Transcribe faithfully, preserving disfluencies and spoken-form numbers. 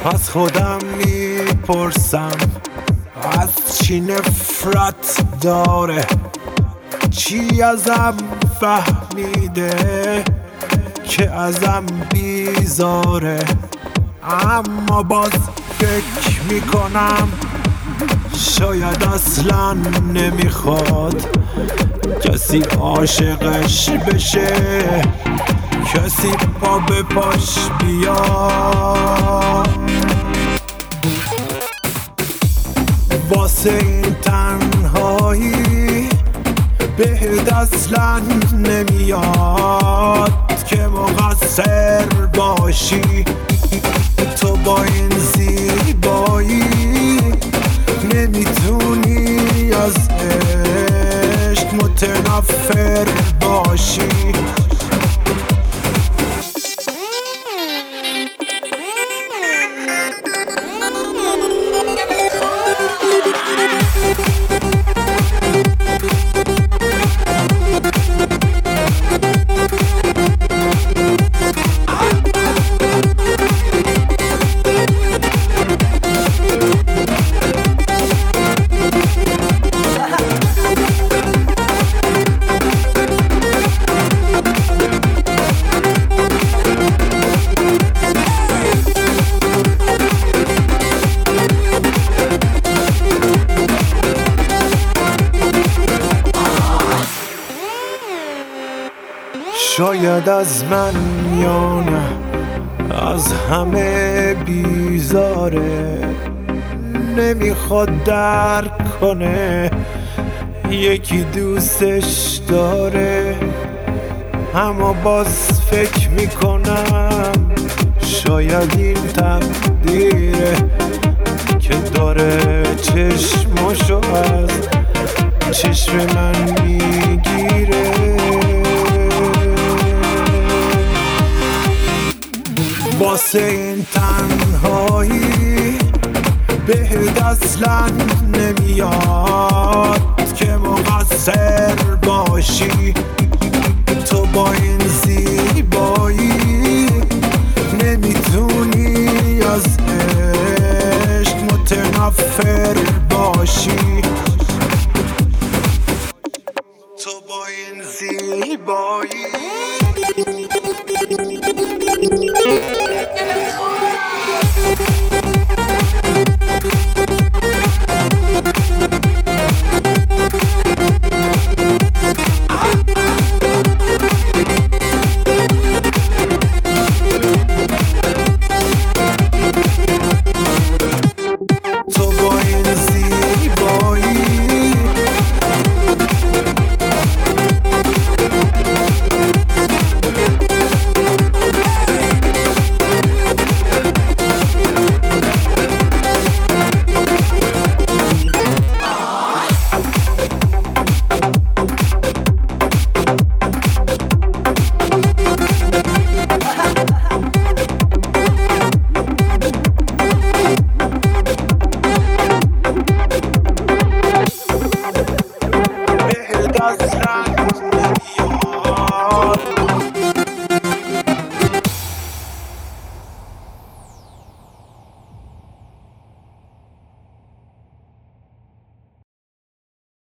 از خودم میپرسم از چی نفرت داره، چی ازم فهمیده که ازم بیزاره. اما باز فکر میکنم شاید اصلا نمیخواد کسی عاشقش بشه، کسی پا به پاش بیاد. واسه این تنهایی بهت اصلا نمیاد که مقصر باشی. تو با این زیبایی نمیتونی از عشق متنفر باشی. شاید از من یا نه از همه بیزاره، نمیخواد درک کنه یکی دوستش داره. اما باز فکر میکنم شاید این تقدیره که داره چشماشو از چشم من میگیره. واسه این تنهایی بهت اصلا نمیاد که مقصر باشی. تو با این زیبایی نمیتونی از عشق متنفر باشی. تو با این زیبایی that's not